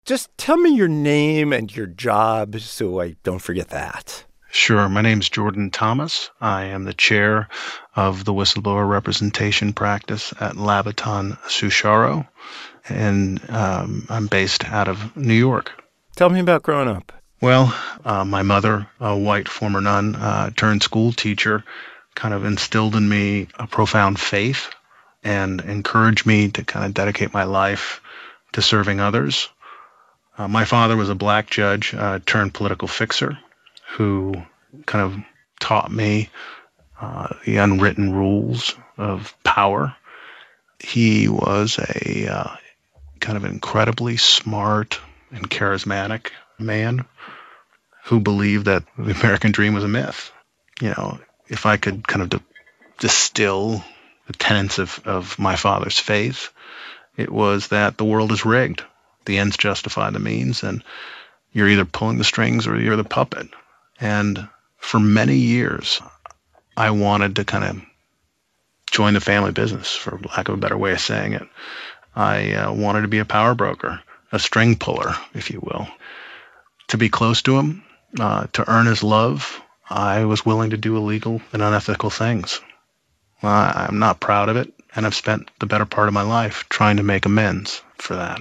Just tell me your name and your job so I don't forget that. Sure. My name's Jordan Thomas. I am the chair of the whistleblower representation practice at Labaton Sucharo, and I'm based out of New York. Tell me about growing up. Well, my mother, a white former nun, turned school teacher, kind of instilled in me a profound faith and encouraged me to kind of dedicate my life to serving others. My father was a black judge turned political fixer who kind of taught me the unwritten rules of power. He was a kind of incredibly smart and charismatic man who believed that the American dream was a myth. You know, if I could kind of distill the tenets of my father's faith, it was that the world is rigged. The ends justify the means, and you're either pulling the strings or you're the puppet. And for many years, I wanted to kind of join the family business, for lack of a better way of saying it. I wanted to be a power broker, a string puller, if you will. To be close to him, to earn his love, I was willing to do illegal and unethical things. I'm not proud of it, and I've spent the better part of my life trying to make amends for that.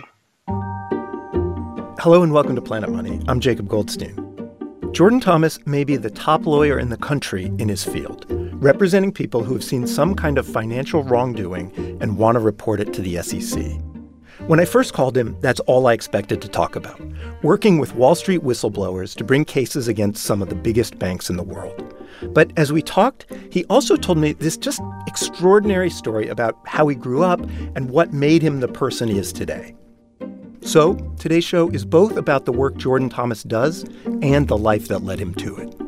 Hello and welcome to Planet Money. I'm Jacob Goldstein. Jordan Thomas may be the top lawyer in the country in his field, representing people who have seen some kind of financial wrongdoing and want to report it to the SEC. When I first called him, that's all I expected to talk about, working with Wall Street whistleblowers to bring cases against some of the biggest banks in the world. But as we talked, he also told me this just extraordinary story about how he grew up and what made him the person he is today. So today's show is both about the work Jordan Thomas does and the life that led him to it.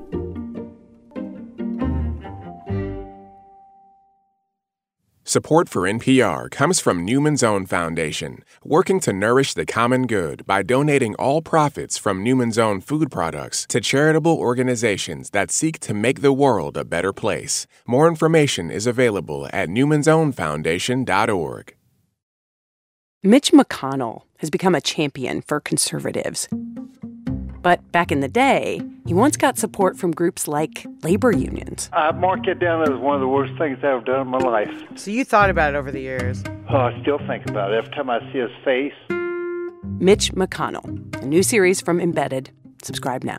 Support for NPR comes from Newman's Own Foundation, working to nourish the common good by donating all profits from Newman's Own food products to charitable organizations that seek to make the world a better place. More information is available at newmansownfoundation.org. Mitch McConnell has become a champion for conservatives. But back in the day, he once got support from groups like labor unions. I mark it down as one of the worst things I've ever done in my life. So you thought about it over the years? Oh, I still think about it every time I see his face. Mitch McConnell, a new series from Embedded. Subscribe now.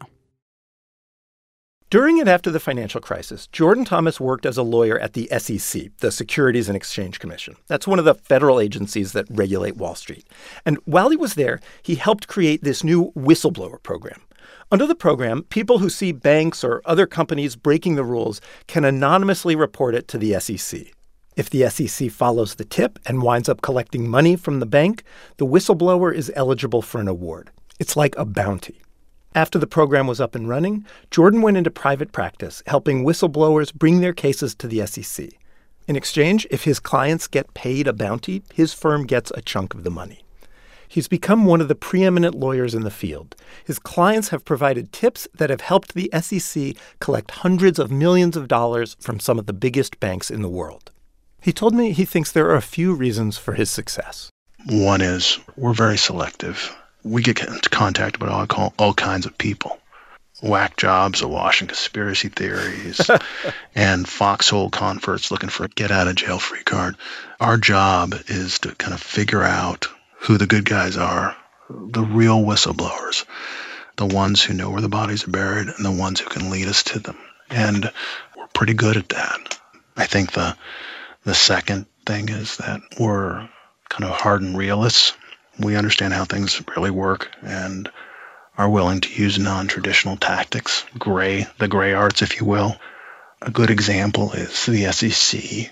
During and after the financial crisis, Jordan Thomas worked as a lawyer at the SEC, the Securities and Exchange Commission. That's one of the federal agencies that regulate Wall Street. And while he was there, he helped create this new whistleblower program. Under the program, people who see banks or other companies breaking the rules can anonymously report it to the SEC. If the SEC follows the tip and winds up collecting money from the bank, the whistleblower is eligible for an award. It's like a bounty. After the program was up and running, Jordan went into private practice, helping whistleblowers bring their cases to the SEC. In exchange, if his clients get paid a bounty, his firm gets a chunk of the money. He's become one of the preeminent lawyers in the field. His clients have provided tips that have helped the SEC collect hundreds of millions of dollars from some of the biggest banks in the world. He told me he thinks there are a few reasons for his success. One is we're very selective. We get into contact with all kinds of people. Whack jobs awash in conspiracy theories and foxhole converts looking for a get-out-of-jail-free card. Our job is to kind of figure out who the good guys are, the real whistleblowers, the ones who know where the bodies are buried and the ones who can lead us to them. And we're pretty good at that. I think the second thing is that we're kind of hardened realists. We understand how things really work and are willing to use non-traditional tactics, the gray arts, if you will. A good example is the SEC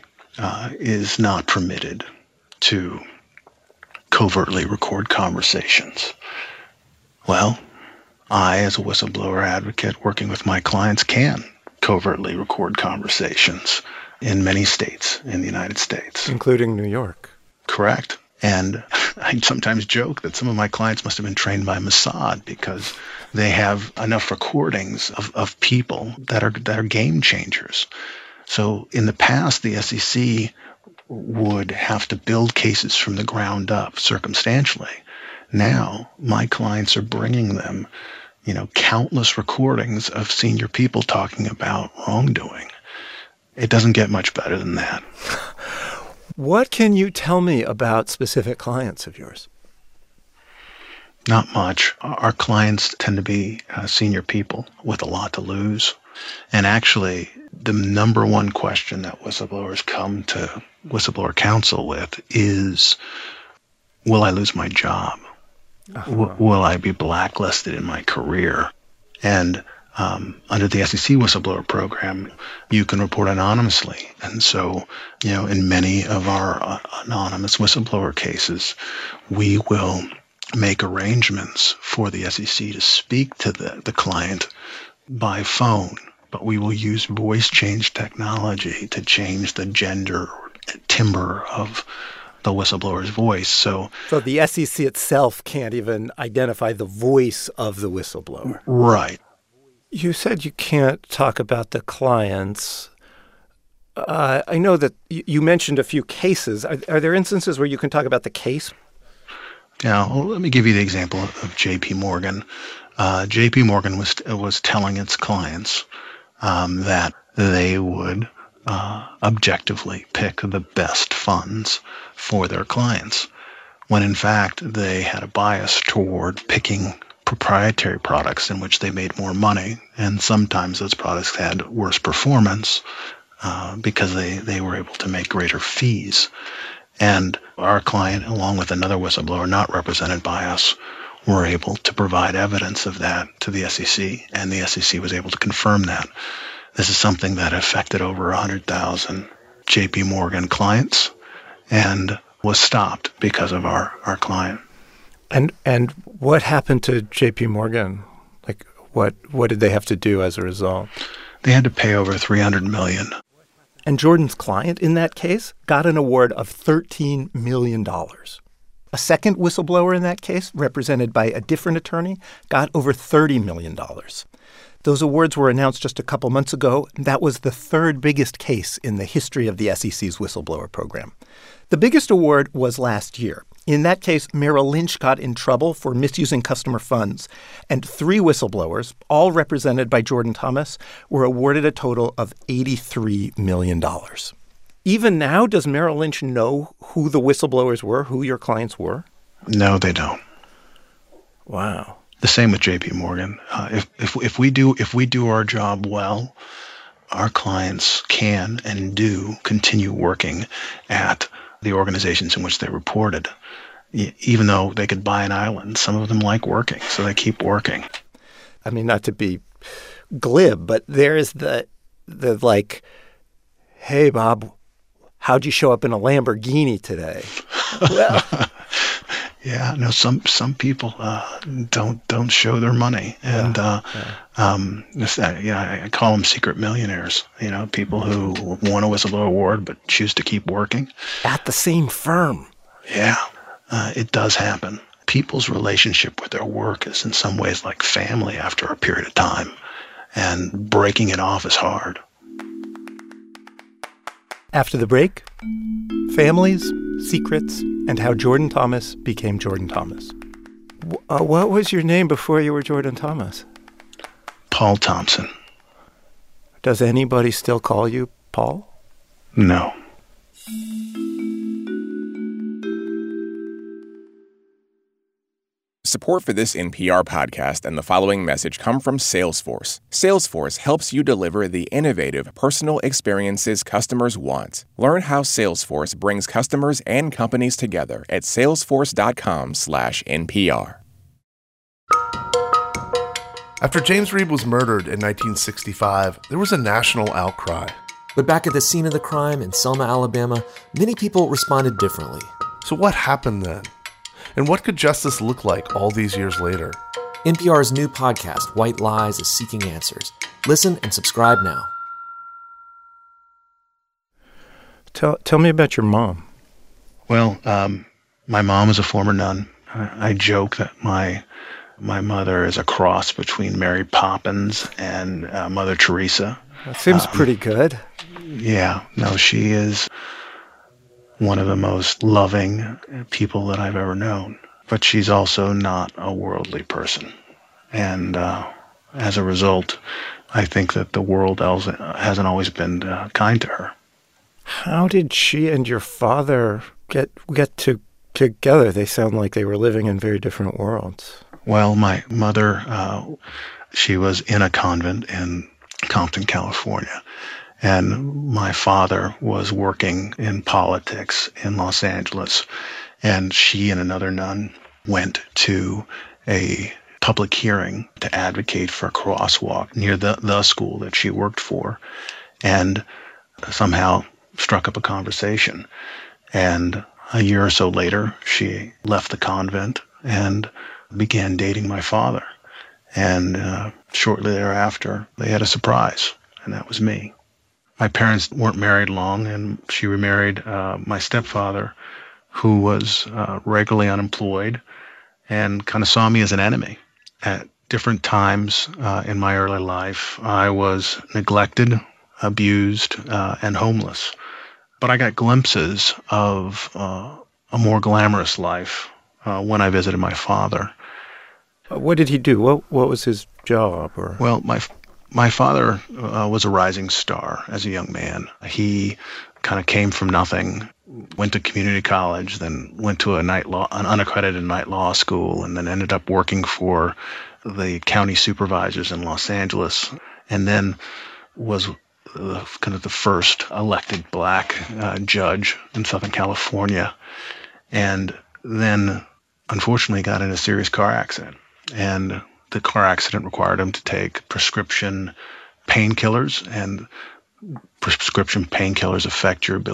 is not permitted to covertly record conversations. Well, I, as a whistleblower advocate working with my clients, can covertly record conversations in many states in the United States. Including New York. Correct. And I sometimes joke that some of my clients must have been trained by Mossad because they have enough recordings of people that are game changers. So in the past, the SEC would have to build cases from the ground up circumstantially. Now, my clients are bringing them, countless recordings of senior people talking about wrongdoing. It doesn't get much better than that. What can you tell me about specific clients of yours? Not much. Our clients tend to be senior people with a lot to lose. And actually, the number one question that whistleblowers come to whistleblower counsel with is, will I lose my job? Will I be blacklisted in my career? And under the SEC whistleblower program, you can report anonymously. And so, in many of our anonymous whistleblower cases, we will make arrangements for the SEC to speak to the client by phone, but we will use voice change technology to change the gender or timbre of the whistleblower's voice. So the SEC itself can't even identify the voice of the whistleblower. Right. You said you can't talk about the clients. I know that you mentioned a few cases. Are there instances where you can talk about the case? Yeah, well, let me give you the example of J.P. Morgan. J.P. Morgan was telling its clients that they would objectively pick the best funds for their clients, when in fact they had a bias toward picking proprietary products in which they made more money, and sometimes those products had worse performance because they were able to make greater fees. And our client, along with another whistleblower not represented by us, were able to provide evidence of that to the SEC, and the SEC was able to confirm that. This is something that affected over 100,000 J.P. Morgan clients and was stopped because of our client. And what happened to J.P. Morgan? Like, what did they have to do as a result? They had to pay over $300 million. And Jordan's client in that case got an award of $13 million. A second whistleblower in that case, represented by a different attorney, got over $30 million. Those awards were announced just a couple months ago. That was the third biggest case in the history of the SEC's whistleblower program. The biggest award was last year. In that case, Merrill Lynch got in trouble for misusing customer funds, and 3 whistleblowers, all represented by Jordan Thomas, were awarded a total of $83 million. Even now, does Merrill Lynch know who the whistleblowers were, who your clients were? No, they don't. Wow. The same with J.P. Morgan. If we do our job well, our clients can and do continue working at the organizations in which they reported. Even though they could buy an island, some of them like working, so they keep working. I mean, not to be glib, but there's the like, hey, Bob, how'd you show up in a Lamborghini today? Well, yeah, no, some people don't show their money, and I call them secret millionaires. People who won a whistleblower award but choose to keep working at the same firm. Yeah, it does happen. People's relationship with their work is in some ways like family after a period of time, and breaking it off is hard. After the break, families, secrets, and how Jordan Thomas became Jordan Thomas. What was your name before you were Jordan Thomas? Paul Thompson. Does anybody still call you Paul? No. Support for this NPR podcast and the following message come from Salesforce. Salesforce helps you deliver the innovative personal experiences customers want. Learn how Salesforce brings customers and companies together at salesforce.com/NPR. After James Reeb was murdered in 1965, there was a national outcry. But back at the scene of the crime in Selma, Alabama, many people responded differently. So what happened then? And what could justice look like all these years later? NPR's new podcast, White Lies, is seeking answers. Listen and subscribe now. Tell me about your mom. Well, my mom is a former nun. I joke that my mother is a cross between Mary Poppins and Mother Teresa. That seems pretty good. Yeah. No, she is one of the most loving people that I've ever known. but she's also not a worldly person. And as a result, I think that the world hasn't always been kind to her. How did she and your father get together? They sound like they were living in very different worlds. Well, my mother, she was in a convent in Compton, California. And my father was working in politics in Los Angeles. And she and another nun went to a public hearing to advocate for a crosswalk near the school that she worked for, and somehow struck up a conversation. And a year or so later, she left the convent and began dating my father. And shortly thereafter, they had a surprise, and that was me. My parents weren't married long, and she remarried my stepfather, who was regularly unemployed and kind of saw me as an enemy. At different times in my early life, I was neglected, abused, and homeless. But I got glimpses of a more glamorous life when I visited my father. What did he do? What was his job? Well, my father was a rising star as a young man. He kind of came from nothing, went to community college, then went to an unaccredited night law school, and then ended up working for the county supervisors in Los Angeles, and then was kind of the first elected black judge in Southern California, and then unfortunately got in a serious car accident. And the car accident required him to take prescription painkillers, and prescription painkillers affect your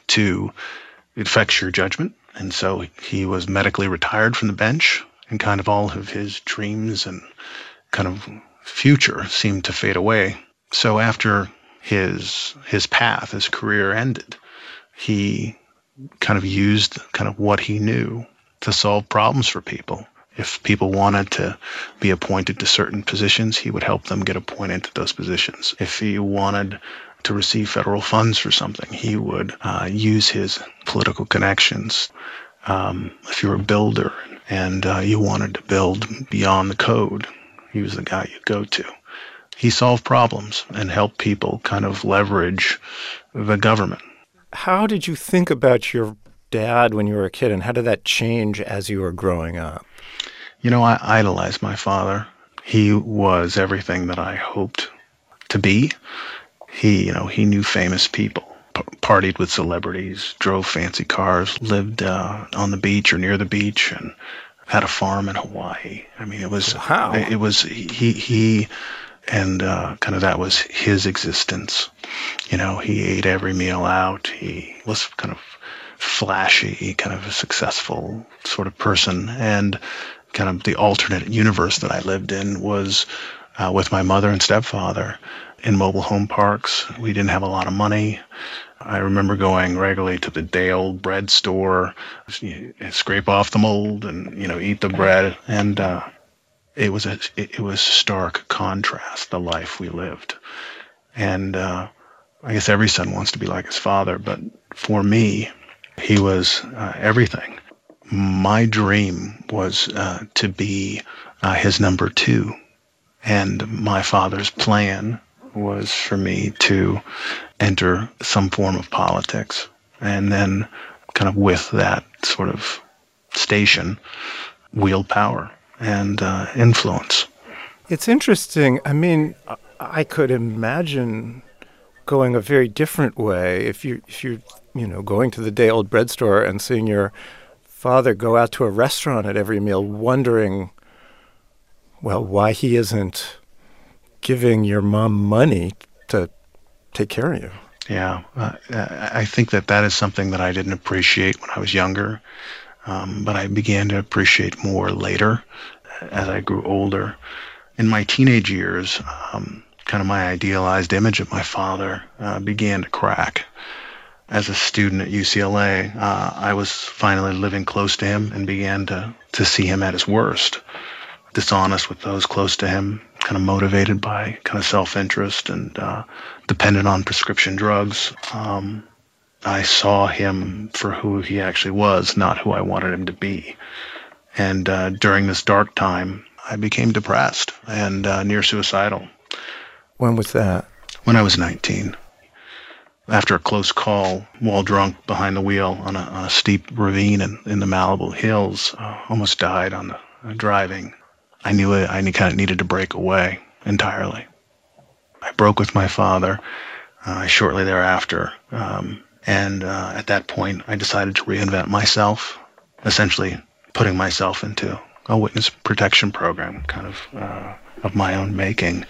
it affects your judgment. And so he was medically retired from the bench, and kind of all of his dreams and kind of future seemed to fade away. So after his career ended, he kind of used kind of what he knew to solve problems for people. If people wanted to be appointed to certain positions, he would help them get appointed to those positions. If he wanted to receive federal funds for something, he would use his political connections. If you're a builder and you wanted to build beyond the code, he was the guy you'd go to. He solved problems and helped people kind of leverage the government. How did you think about your dad when you were a kid, and how did that change as you were growing up? You know, I idolized my father. He was everything that I hoped to be. He knew famous people, partied with celebrities, drove fancy cars, lived on the beach or near the beach, and had a farm in Hawaii. I mean, he and kind of that was his existence. You know, he ate every meal out. He was kind of flashy, kind of a successful sort of person. And kind of the alternate universe that I lived in was with my mother and stepfather in mobile home parks. We didn't have a lot of money. I remember going regularly to the day-old bread store, scrape off the mold and, eat the bread. And it was stark contrast, the life we lived. And I guess every son wants to be like his father, but for me, he was everything. My dream was to be his number two. And my father's plan was for me to enter some form of politics. And then kind of with that sort of station, wield power and influence. It's interesting. I mean, I could imagine going a very different way if you're going to the day-old bread store and seeing your father go out to a restaurant at every meal, wondering, well, why he isn't giving your mom money to take care of you. Yeah, I think that is something that I didn't appreciate when I was younger, but I began to appreciate more later as I grew older. In my teenage years, kind of my idealized image of my father began to crack. As a student at UCLA, I was finally living close to him and began to see him at his worst. Dishonest with those close to him, kind of motivated by kind of self-interest and dependent on prescription drugs. I saw him for who he actually was, not who I wanted him to be. And during this dark time, I became depressed and near suicidal. When was that? When I was 19. After a close call, while drunk behind the wheel on a steep ravine in the Malibu Hills, almost died on the driving. I knew I kind of needed to break away entirely. I broke with my father shortly thereafter, and at that point, I decided to reinvent myself, essentially putting myself into a witness protection program, kind of my own making.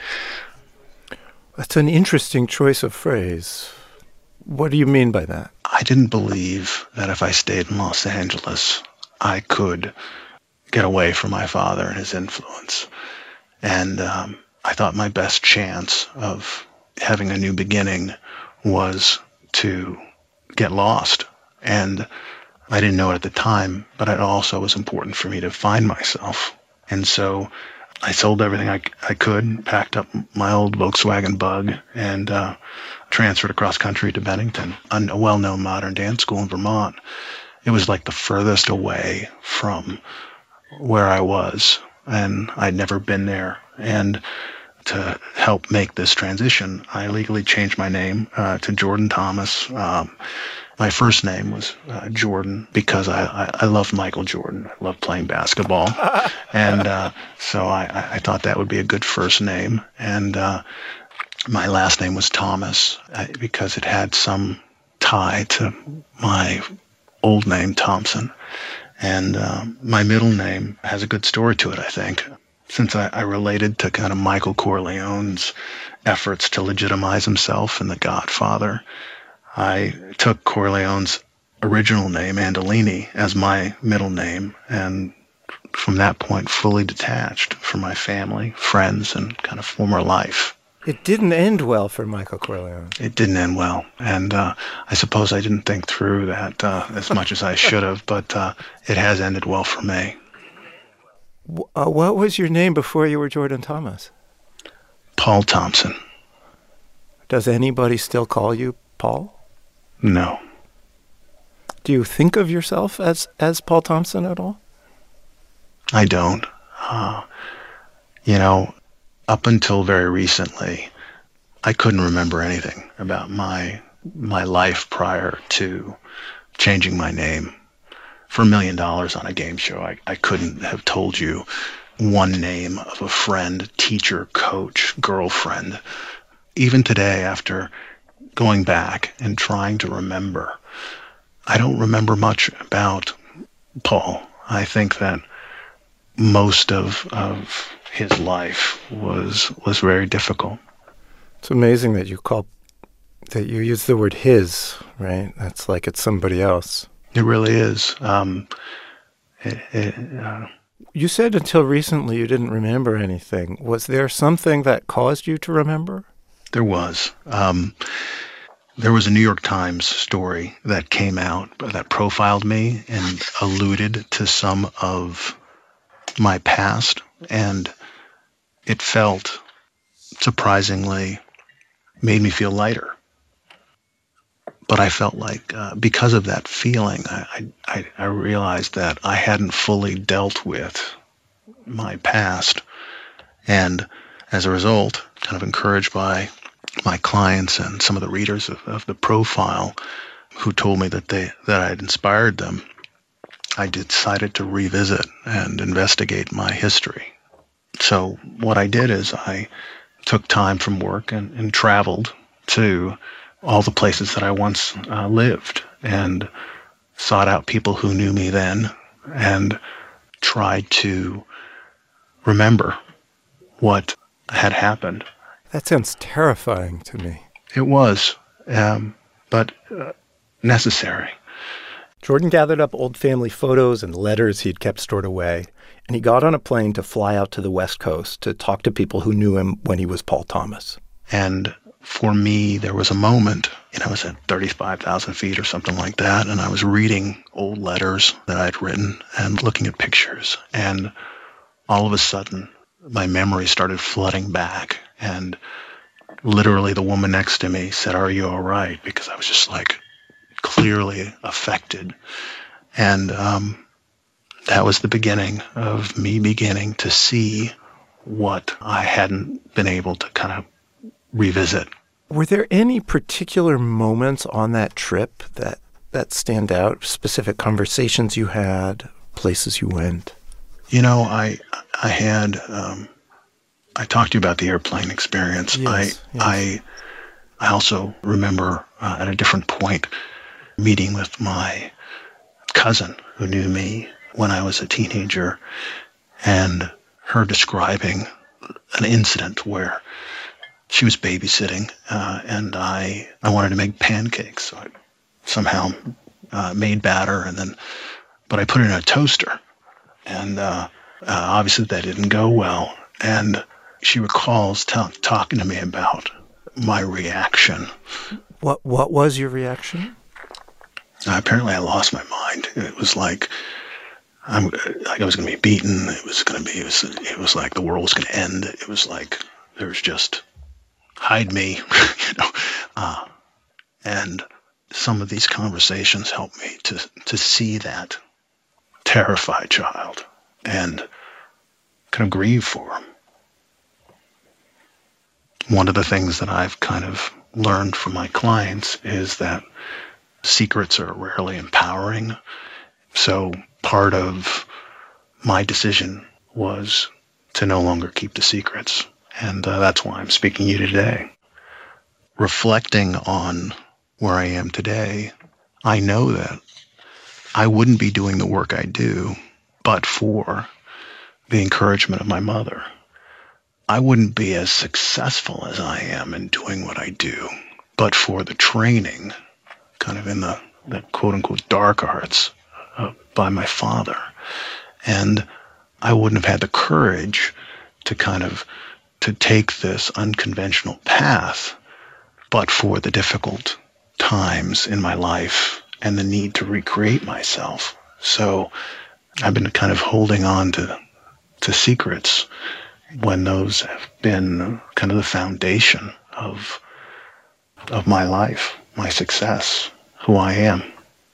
That's an interesting choice of phrase. What do you mean by that? I didn't believe that if I stayed in Los Angeles, I could get away from my father and his influence. And I thought my best chance of having a new beginning was to get lost. And I didn't know it at the time, but it also was important for me to find myself. And so I sold everything I could, packed up my old Volkswagen Bug, and transferred across country to Bennington, a well-known modern dance school in Vermont. It was like the furthest away from where I was, and I'd never been there. And to help make this transition, I legally changed my name to Jordan Thomas. My first name was Jordan because I loved Michael Jordan. I loved playing basketball. And so I thought that would be a good first name. And my last name was Thomas because it had some tie to my old name, Thompson. And my middle name has a good story to it, I think. Since I related to kind of Michael Corleone's efforts to legitimize himself in The Godfather, I took Corleone's original name, Andolini, as my middle name, and from that point fully detached from my family, friends, and kind of former life. It didn't end well for Michael Corleone. It didn't end well, and I suppose I didn't think through that as much as I should have, but it has ended well for me. What was your name before you were Jordan Thomas? Paul Thompson. Does anybody still call you Paul? No. Do you think of yourself as Paul Thompson at all? I don't. Up until very recently, I couldn't remember anything about my life prior to changing my name. For $1 million on a game show, I couldn't have told you one name of a friend, teacher, coach, girlfriend. Even today, after going back and trying to remember, I don't remember much about Paul. I think that most of his life was very difficult. It's amazing that you use the word his, right? That's like it's somebody else. It really is. You said until recently you didn't remember anything. Was there something that caused you to remember? There was. There was a New York Times story that came out that profiled me and alluded to some of my past, and it felt surprisingly made me feel lighter. But I felt like because of that feeling, I realized that I hadn't fully dealt with my past. And as a result, kind of encouraged by my clients and some of the readers of the profile who told me that I had inspired them, I decided to revisit and investigate my history. So what I did is I took time from work and traveled to all the places that I once lived and sought out people who knew me then and tried to remember what had happened. That sounds terrifying to me. It was, but necessary. Jordan gathered up old family photos and letters he'd kept stored away, and he got on a plane to fly out to the West Coast to talk to people who knew him when he was Paul Thomas. And for me, there was a moment, I was at 35,000 feet or something like that, and I was reading old letters that I'd written and looking at pictures. And all of a sudden, my memory started flooding back. And literally the woman next to me said, "Are you all right?" Because I was just like clearly affected. And that was the beginning of me beginning to see what I hadn't been able to kind of revisit. Were there any particular moments on that trip that stand out? Specific conversations you had, places you went? I had, I talked to you about the airplane experience. Yes. I also remember at a different point meeting with my cousin who knew me when I was a teenager, and her describing an incident where she was babysitting, and I wanted to make pancakes. So I somehow made batter, but I put it in a toaster, and obviously that didn't go well. And she recalls talking to me about my reaction. What was your reaction? Apparently I lost my mind. It was like I was going to be beaten. It was like the world was going to end. It was like there was just hide me, and some of these conversations helped me to see that terrified child and kind of grieve for him. One of the things that I've kind of learned from my clients is that secrets are rarely empowering. So part of my decision was to no longer keep the secrets. And that's why I'm speaking to you today. Reflecting on where I am today, I know that I wouldn't be doing the work I do but for the encouragement of my mother. I wouldn't be as successful as I am in doing what I do but for the training kind of in the quote-unquote dark arts by my father. And I wouldn't have had the courage to take this unconventional path but for the difficult times in my life and the need to recreate myself. So I've been kind of holding on to secrets when those have been kind of the foundation of my life, my success, who I am.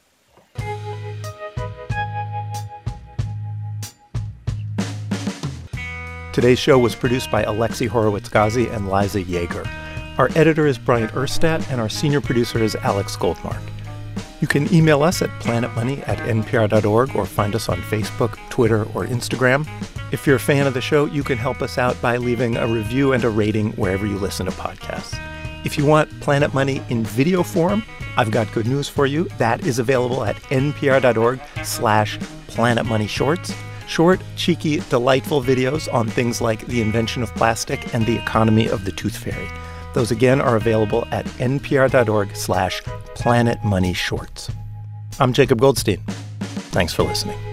Today's show was produced by Alexi Horowitz-Ghazi and Liza Yeager. Our editor is Bryant Erstadt, and our senior producer is Alex Goldmark. You can email us at planetmoney@npr.org or find us on Facebook, Twitter, or Instagram. If you're a fan of the show, you can help us out by leaving a review and a rating wherever you listen to podcasts. If you want Planet Money in video form, I've got good news for you. That is available at npr.org/planetmoneyshorts. Short, cheeky, delightful videos on things like the invention of plastic and the economy of the tooth fairy. Those, again, are available at npr.org/planetmoneyshorts. I'm Jacob Goldstein. Thanks for listening.